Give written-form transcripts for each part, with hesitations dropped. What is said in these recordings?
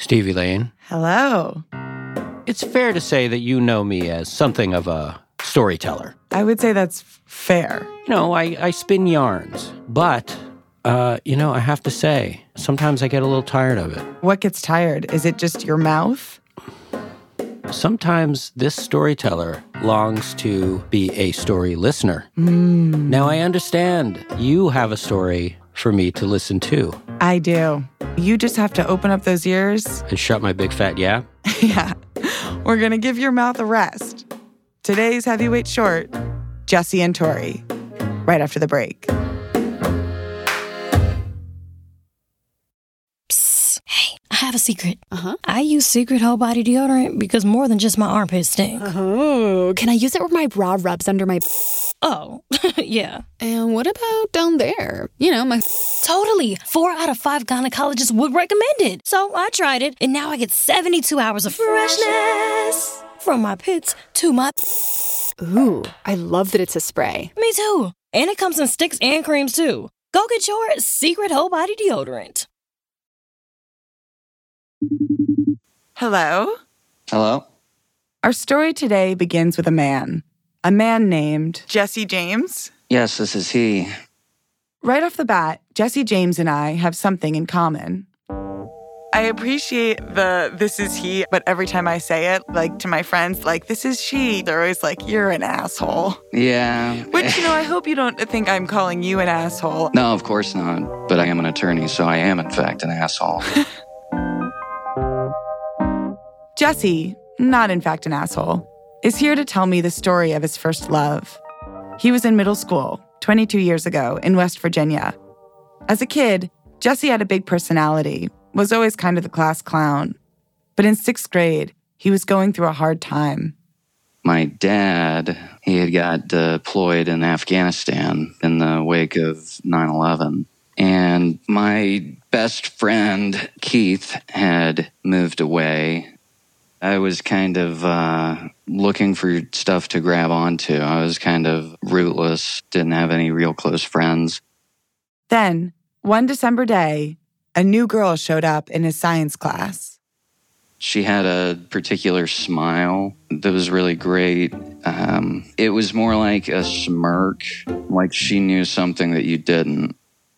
Stevie Lane. Hello. It's fair to say that you know me as something of a storyteller. I would say that's fair. I spin yarns, but, I have to say, sometimes I get a little tired of it. What gets tired? Is it just your mouth? Sometimes this storyteller longs to be a story listener. Now, I understand you have a story for me to listen to. I do. You just have to open up those ears. And shut my big fat yap? Yeah. We're going to give your mouth a rest. Today's Heavyweight Short, Jesse and Tori, right after the break. Psst. Hey, I have a secret. I use Secret Whole Body Deodorant because more than just my armpits stink. Oh, can I use it where my bra rubs under my... Oh, yeah. And what about down there? My... Totally. 4 out of 5 gynecologists would recommend it. So I tried it, and now I get 72 hours of freshness. From my pits to my... Ooh, I love that it's a spray. Me too. And it comes in sticks and creams too. Go get your Secret Whole Body Deodorant. Hello? Hello? Our story today begins with a man named Jesse James. Yes, this is he. Right off the bat, Jesse James and I have something in common. I appreciate this is he, but every time I say it, to my friends, this is she, they're always like, you're an asshole. Yeah. Which, I hope you don't think I'm calling you an asshole. No, of course not. But I am an attorney, so I am, in fact, an asshole. Jesse, not in fact an asshole, is here to tell me the story of his first love. He was in middle school 22 years ago in West Virginia. As a kid, Jesse had a big personality, was always kind of the class clown. But in 6th grade, he was going through a hard time. My dad, he had got deployed in Afghanistan in the wake of 9/11. And my best friend, Keith, had moved away. I was kind of looking for stuff to grab onto. I was kind of rootless, didn't have any real close friends. Then, one December day, a new girl showed up in his science class. She had a particular smile that was really great. It was more like a smirk, like she knew something that you didn't.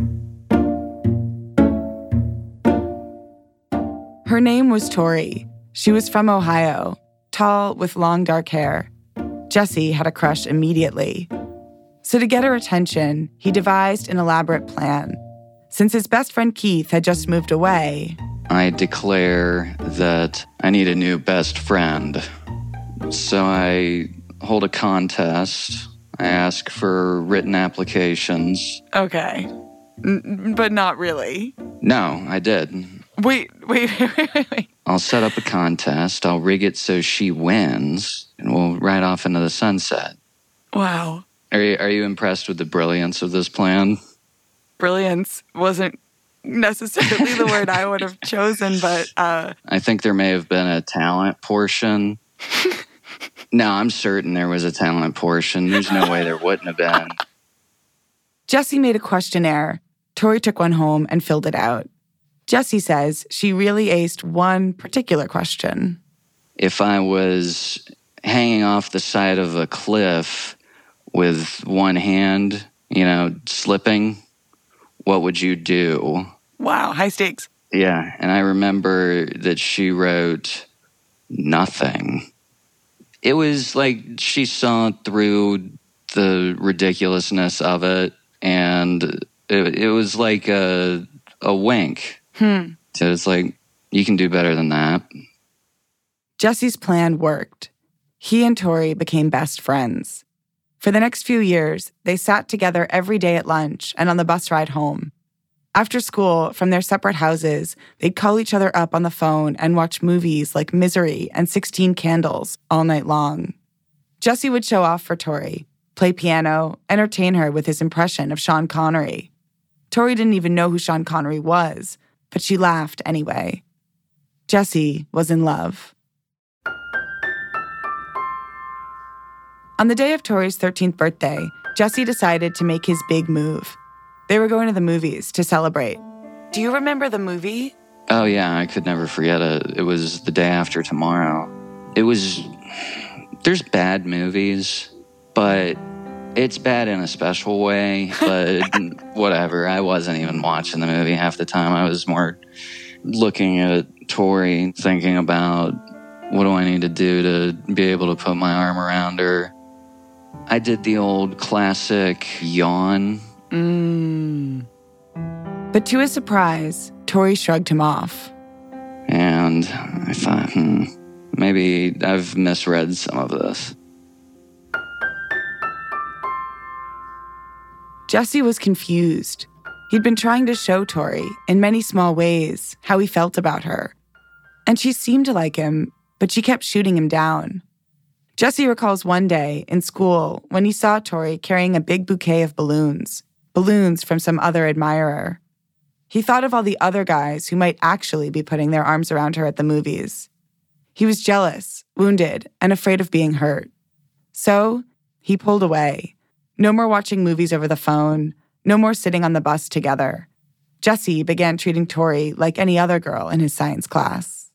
Her name was Tori. She was from Ohio, tall with long dark hair. Jesse had a crush immediately. So to get her attention, he devised an elaborate plan. Since his best friend Keith had just moved away, I declare that I need a new best friend. So I hold a contest. I ask for written applications. Okay. But not really. No, I did. Wait. I'll set up a contest. I'll rig it so she wins, and we'll ride off into the sunset. Wow. Are you impressed with the brilliance of this plan? Brilliance wasn't necessarily the word I would have chosen, but... I think there may have been a talent portion. No, I'm certain there was a talent portion. There's no way there wouldn't have been. Jesse made a questionnaire. Tori took one home and filled it out. Jesse says she really aced one particular question. If I was hanging off the side of a cliff with one hand, slipping, what would you do? Wow, high stakes. Yeah, and I remember that she wrote nothing. It was like she saw through the ridiculousness of it, and it was like a wink. So it's like, you can do better than that. Jesse's plan worked. He and Tori became best friends. For the next few years, they sat together every day at lunch and on the bus ride home. After school, from their separate houses, they'd call each other up on the phone and watch movies like Misery and 16 Candles all night long. Jesse would show off for Tori, play piano, entertain her with his impression of Sean Connery. Tori didn't even know who Sean Connery was, but she laughed anyway. Jesse was in love. On the day of Tori's 13th birthday, Jesse decided to make his big move. They were going to the movies to celebrate. Do you remember the movie? Oh, yeah, I could never forget it. It was the day after tomorrow. There's bad movies, but it's bad in a special way, but whatever. I wasn't even watching the movie half the time. I was more looking at Tori, thinking about what do I need to do to be able to put my arm around her. I did the old classic yawn. But to his surprise, Tori shrugged him off. And I thought, maybe I've misread some of this. Jesse was confused. He'd been trying to show Tori, in many small ways, how he felt about her. And she seemed to like him, but she kept shooting him down. Jesse recalls one day in school when he saw Tori carrying a big bouquet of balloons from some other admirer. He thought of all the other guys who might actually be putting their arms around her at the movies. He was jealous, wounded, and afraid of being hurt. So he pulled away. No more watching movies over the phone. No more sitting on the bus together. Jesse began treating Tori like any other girl in his science class.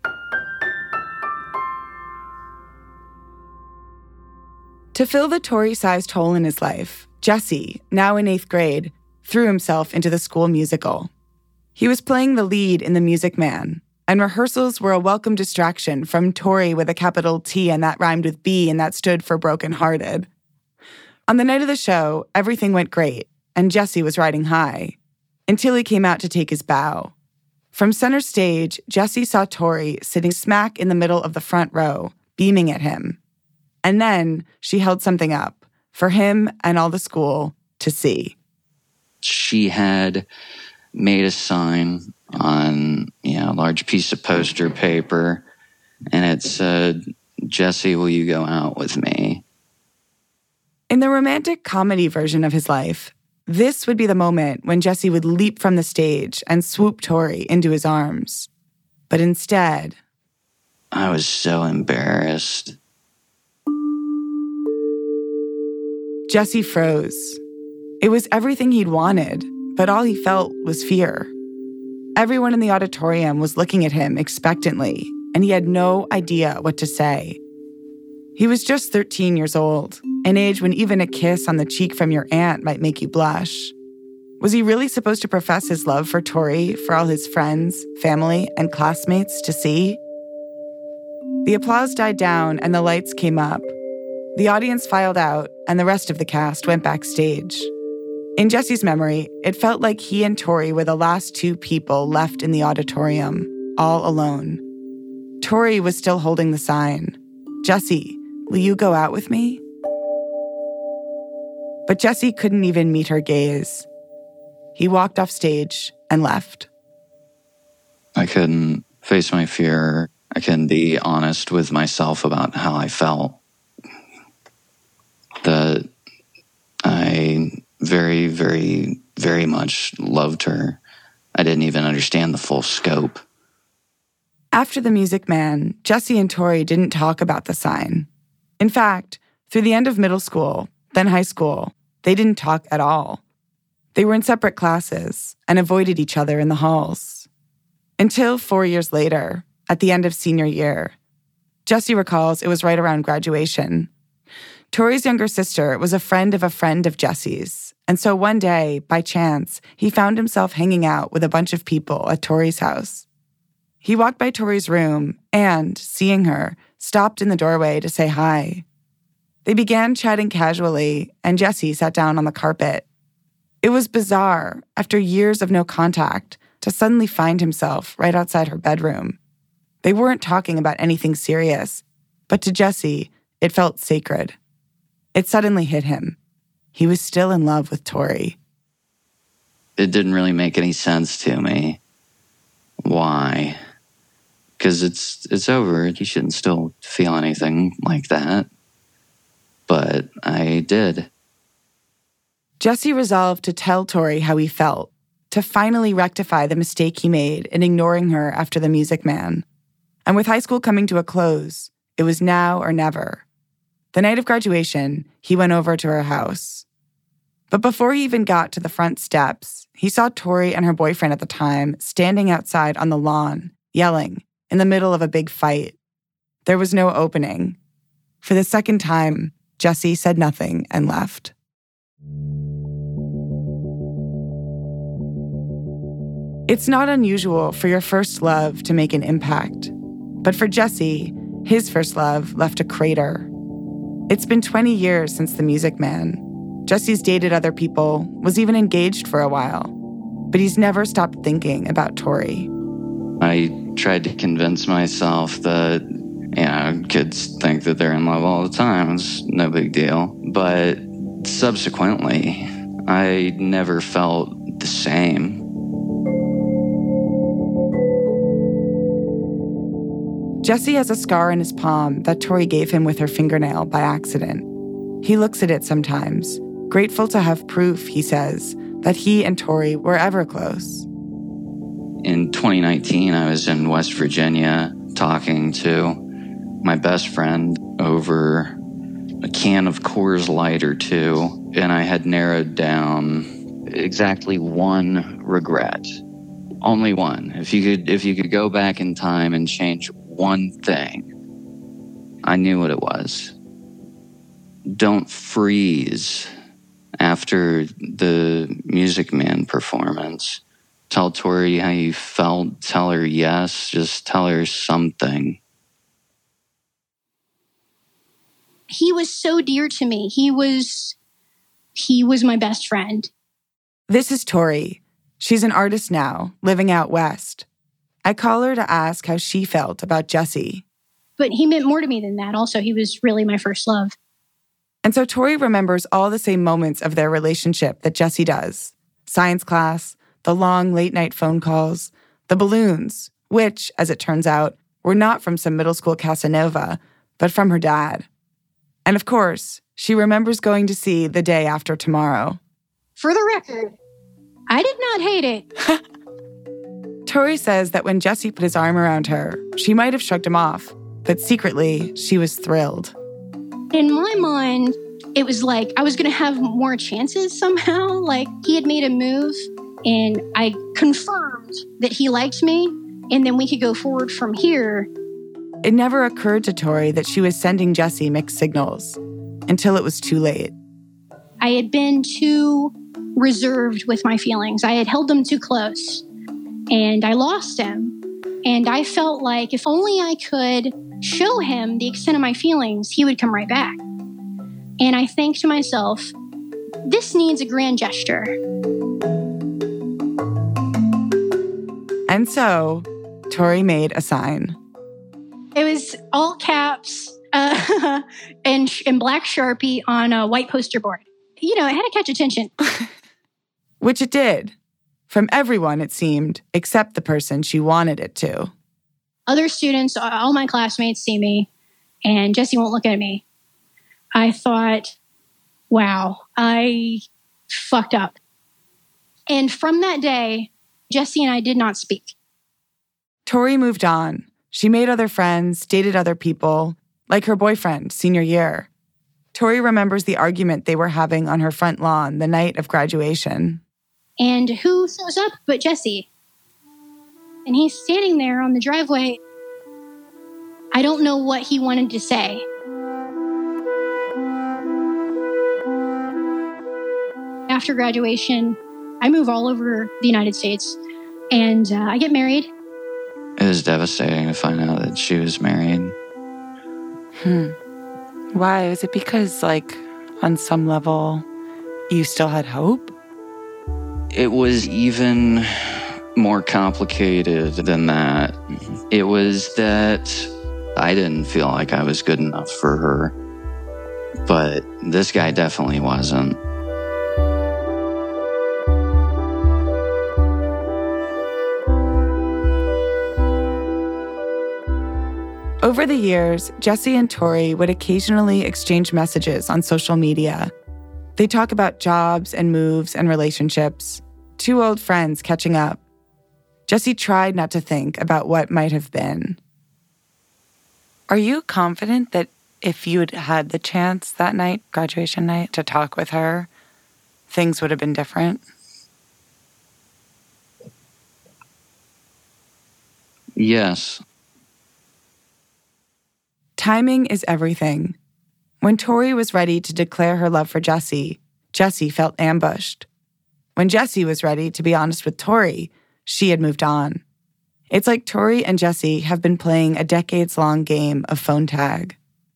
To fill the Tori-sized hole in his life, Jesse, now in 8th grade, threw himself into the school musical. He was playing the lead in The Music Man, and rehearsals were a welcome distraction from Tori with a capital T and that rhymed with B and that stood for brokenhearted. On the night of the show, everything went great, and Jesse was riding high, until he came out to take his bow. From center stage, Jesse saw Tori sitting smack in the middle of the front row, beaming at him. And then she held something up for him and all the school to see. She had made a sign on, a large piece of poster paper, and it said, "Jesse, will you go out with me?" In the romantic comedy version of his life, this would be the moment when Jesse would leap from the stage and swoop Tori into his arms. But instead, I was so embarrassed. Jesse froze. It was everything he'd wanted, but all he felt was fear. Everyone in the auditorium was looking at him expectantly, and he had no idea what to say. He was just 13 years old, an age when even a kiss on the cheek from your aunt might make you blush. Was he really supposed to profess his love for Tori for all his friends, family, and classmates to see? The applause died down and the lights came up. The audience filed out, and the rest of the cast went backstage. In Jesse's memory, it felt like he and Tori were the last two people left in the auditorium, all alone. Tori was still holding the sign. "Jesse, will you go out with me?" But Jesse couldn't even meet her gaze. He walked off stage and left. I couldn't face my fear. I couldn't be honest with myself about how I felt. That I very, very, very much loved her. I didn't even understand the full scope. After The Music Man, Jesse and Tori didn't talk about the sign. In fact, through the end of middle school, then high school, they didn't talk at all. They were in separate classes and avoided each other in the halls. Until 4 years later, at the end of senior year. Jesse recalls it was right around graduation. Tori's younger sister was a friend of Jesse's, and so one day, by chance, he found himself hanging out with a bunch of people at Tori's house. He walked by Tori's room and, seeing her, stopped in the doorway to say hi. They began chatting casually, and Jesse sat down on the carpet. It was bizarre, after years of no contact, to suddenly find himself right outside her bedroom. They weren't talking about anything serious, but to Jesse, it felt sacred. It suddenly hit him. He was still in love with Tori. It didn't really make any sense to me. Why? Because it's over. You shouldn't still feel anything like that. But I did. Jesse resolved to tell Tori how he felt, to finally rectify the mistake he made in ignoring her after The Music Man. And with high school coming to a close, it was now or never. The night of graduation, he went over to her house. But before he even got to the front steps, he saw Tori and her boyfriend at the time standing outside on the lawn, yelling, in the middle of a big fight. There was no opening. For the second time, Jesse said nothing and left. It's not unusual for your first love to make an impact. But for Jesse, his first love left a crater. It's been 20 years since The Music Man. Jesse's dated other people, was even engaged for a while. But he's never stopped thinking about Tori. I tried to convince myself that, kids think that they're in love all the time. It's no big deal. But subsequently, I never felt the same. Jesse has a scar in his palm that Tori gave him with her fingernail by accident. He looks at it sometimes, grateful to have proof, he says, that he and Tori were ever close. In 2019, I was in West Virginia talking to my best friend over a can of Coors Light or two, and I had narrowed down exactly one regret. Only one. If you could go back in time and change one thing, I knew what it was. Don't freeze after the Music Man performance. Tell Tori how you felt. Tell her yes. Just tell her something. He was so dear to me. He was my best friend. This is Tori. She's an artist now, living out west. I call her to ask how she felt about Jesse. But he meant more to me than that. Also, he was really my first love. And so Tori remembers all the same moments of their relationship that Jesse does. Science class, the long late-night phone calls, the balloons, which, as it turns out, were not from some middle school Casanova, but from her dad. And of course, she remembers going to see The Day After Tomorrow. For the record, I did not hate it. Tori says that when Jesse put his arm around her, she might have shrugged him off, but secretly, she was thrilled. In my mind, it was like I was going to have more chances somehow. Like he had made a move and I confirmed that he liked me and then we could go forward from here. It never occurred to Tori that she was sending Jesse mixed signals until it was too late. I had been too reserved with my feelings. I had held them too close. And I lost him. And I felt like if only I could show him the extent of my feelings, he would come right back. And I think to myself, this needs a grand gesture. And so, Tori made a sign. It was all caps and black Sharpie on a white poster board. It had to catch attention. Which it did. From everyone, it seemed, except the person she wanted it to. Other students, all my classmates see me, and Jesse won't look at me. I thought, wow, I fucked up. And from that day, Jesse and I did not speak. Tori moved on. She made other friends, dated other people, like her boyfriend, senior year. Tori remembers the argument they were having on her front lawn the night of graduation. And who shows up but Jesse? And he's standing there on the driveway. I don't know what he wanted to say. After graduation, I move all over the United States, and I get married. It was devastating to find out that she was married. Why? Was it because, on some level, you still had hope? It was even more complicated than that. It was that I didn't feel like I was good enough for her, but this guy definitely wasn't. Over the years, Jesse and Tori would occasionally exchange messages on social media. They talk about jobs and moves and relationships, two old friends catching up. Jesse tried not to think about what might have been. Are you confident that if you had had the chance that night, graduation night, to talk with her, things would have been different? Yes. Timing is everything. When Tori was ready to declare her love for Jesse, Jesse felt ambushed. When Jesse was ready to be honest with Tori, she had moved on. It's like Tori and Jesse have been playing a decades-long game of phone tag.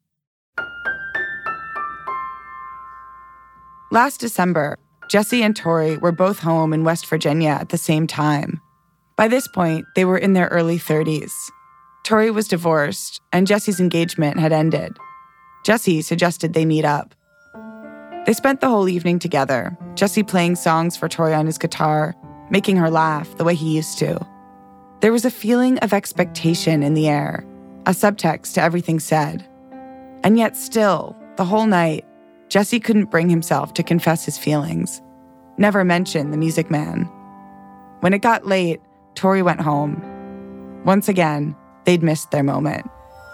Last December, Jesse and Tori were both home in West Virginia at the same time. By this point, they were in their early 30s. Tori was divorced, and Jesse's engagement had ended. Jesse suggested they meet up. They spent the whole evening together, Jesse playing songs for Tori on his guitar, making her laugh the way he used to. There was a feeling of expectation in the air, a subtext to everything said. And yet still, the whole night, Jesse couldn't bring himself to confess his feelings, never mention the Music Man. When it got late, Tori went home. Once again, they'd missed their moment.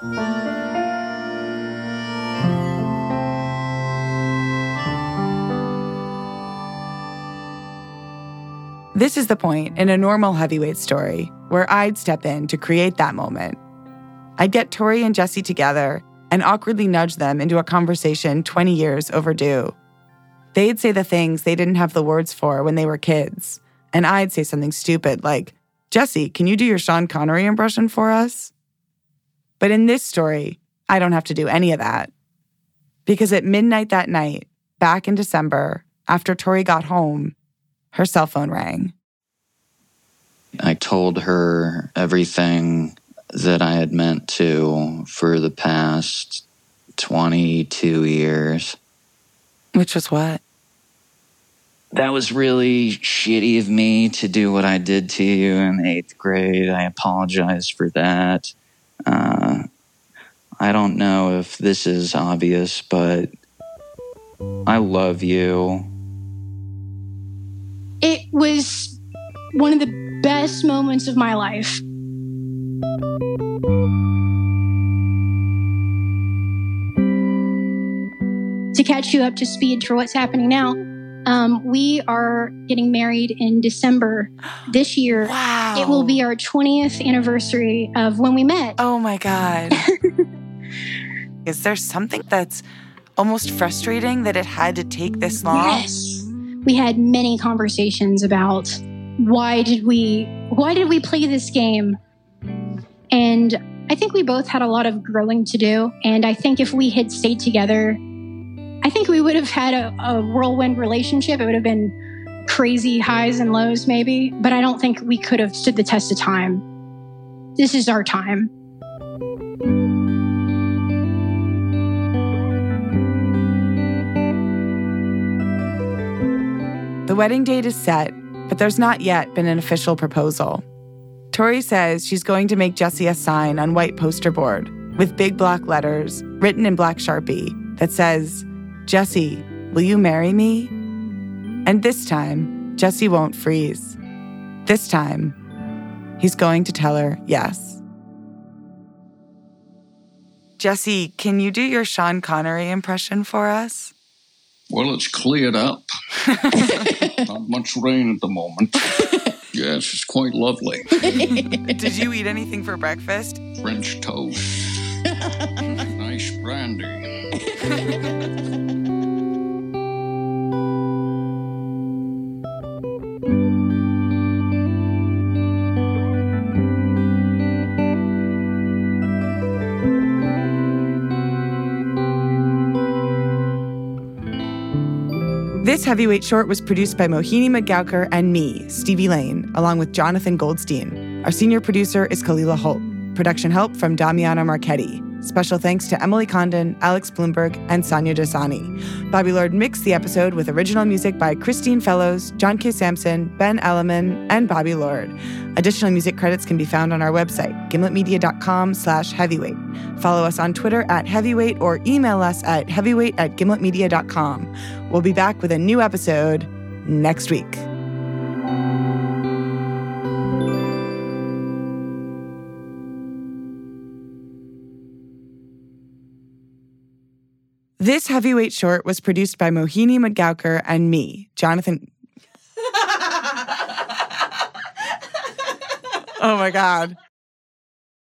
This is the point in a normal Heavyweight story where I'd step in to create that moment. I'd get Tori and Jesse together and awkwardly nudge them into a conversation 20 years overdue. They'd say the things they didn't have the words for when they were kids, and I'd say something stupid like, "Jesse, can you do your Sean Connery impression for us?" But in this story, I don't have to do any of that. Because at midnight that night, back in December, after Tori got home, her cell phone rang. I told her everything that I had meant to for the past 22 years. Which was what? That was really shitty of me to do what I did to you in 8th grade. I apologize for that. I don't know if this is obvious, but I love you. It was one of the best moments of my life. To catch you up to speed for what's happening now, we are getting married in December this year. Wow. It will be our 20th anniversary of when we met. Oh my God. Is there something that's almost frustrating that it had to take this long? Yes. We had many conversations about why did we play this game? And I think we both had a lot of growing to do. And I think if we had stayed together, I think we would have had a whirlwind relationship. It would have been crazy highs and lows maybe, but I don't think we could have stood the test of time. This is our time. The wedding date is set, but there's not yet been an official proposal. Tori says she's going to make Jesse a sign on white poster board with big block letters written in black Sharpie that says, "Jesse, will you marry me?" And this time, Jesse won't freeze. This time, he's going to tell her yes. Jesse, can you do your Sean Connery impression for us? Well, it's cleared up. Not much rain at the moment. Yes, it's quite lovely. Did you eat anything for breakfast? French toast. Nice brandy. This Heavyweight short was produced by Mohini Madgaonkar and me, Stevie Lane, along with Jonathan Goldstein. Our senior producer is Kalila Holt. Production help from Damiana Marchetti. Special thanks to Emily Condon, Alex Bloomberg, and Sonia Dasani. Bobby Lord mixed the episode with original music by Christine Fellows, John K. Sampson, Ben Elliman, and Bobby Lord. Additional music credits can be found on our website, gimletmedia.com/heavyweight. Follow us on Twitter @heavyweight or email us at heavyweight@gimletmedia.com. We'll be back with a new episode next week. This Heavyweight short was produced by Mohini Madgaonkar and me, Jonathan. Oh my God.